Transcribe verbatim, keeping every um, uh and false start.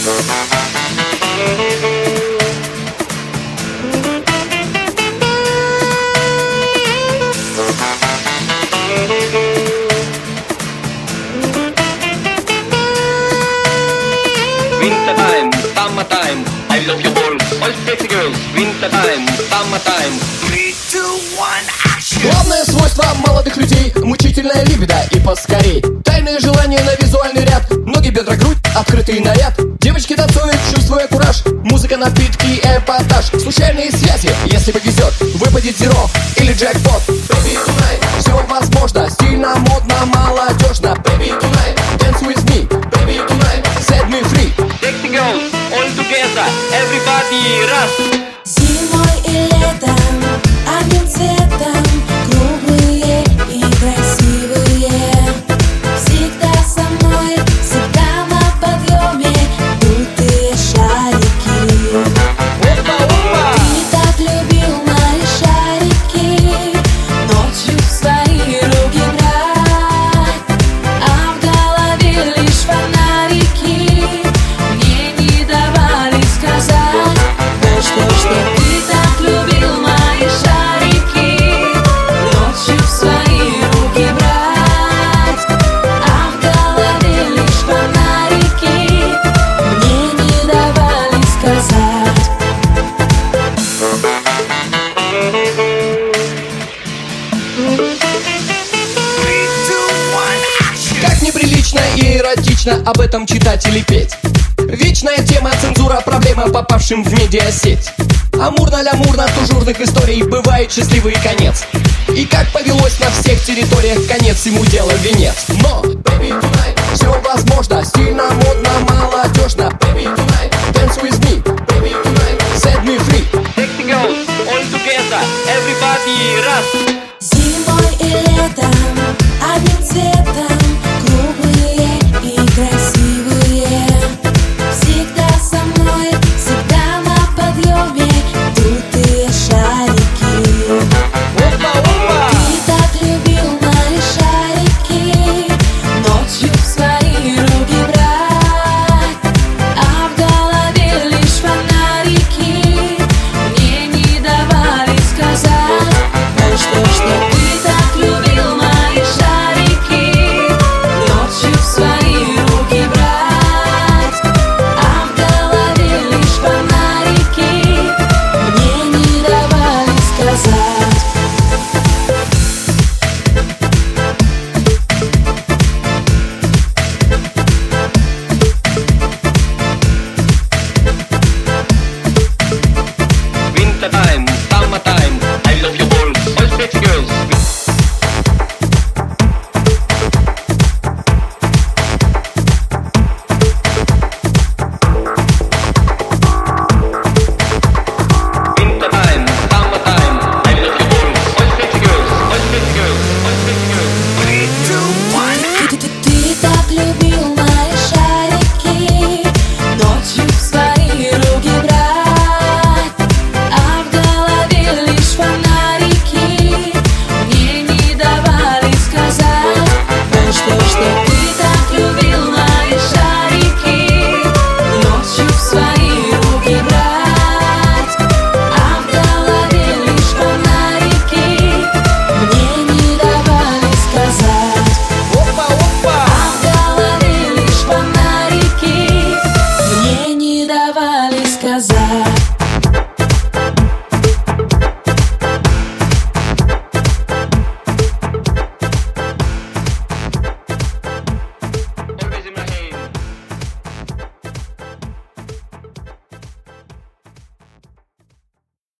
Winter time, summer time, I love you all, all sexy girls. Winter time, summer time. Three, two, one, action. Главное свойство молодых людей — мучительная либидо и поскорей. Тайные желания на визуальный ряд, ноги, бедра, грудь, открытый наряд. Девочки танцуют, чувствуя кураж, музыка, напитки, эпатаж. Случайные связи, если повезет, выпадет зеро или джекпот. Baby tonight, все возможно, стильно, модно, молодежно. Baby tonight, dance with me. Baby tonight, set me free. Sexy girls, all together, everybody rush. Зимой и летом, одним цветом, круглые и красивые. Всегда со мной, всегда на подъеме, дутые шарики. Опа, опа. Ты так любил мои шарики, ночью в свои руки брать, а в голове лишь фонарики мне не давали сказать, что, что ты так любил мои шарики, ночью в свои руки брать, а в голове лишь фонарики мне не давали сказать. Three, two, one, action. Как неприлично и эротично об этом читать или петь. Вечная тема, цензура, проблема попавшим в медиасеть. Амурно-лямурно тужурных историй бывает счастливый конец. И как повелось на всех территориях, конец ему дела венец. Но, baby tonight, все возможно, стильно, модно, молодежно. Baby tonight, dance with me. Baby tonight, set me free. Sexy girls, all together, everybody rush. Зимой и летом, одним цветом, круглые и красивые. Всегда со мной, всегда на подъеме, дутые шарики. Опа, опа. Ты так любил мои шарики, ночью в свои руки брать, а в голове лишь фонарики мне не давали сказать, что, что ты так любил мои шарики, ночью в свои руки брать, а в голове лишь фонарики мне не давали сказать. Winter time, summer time, I love you all, all sexy girls. Winter time, summer time, I love you all, all sexy girls, all sexy girls, all sexy girls. Three, two, one. Ты, ты, ты так любил мои шарики, ночью в свои руки брать, а в голове лишь фонарики мне не давали сказать, что, что ты так любил мои шарики, ночью в свои руки брать, а в голове лишь фонарики мне не давали сказать. Опа, опа. А в голове лишь фонарики мне не давали сказать.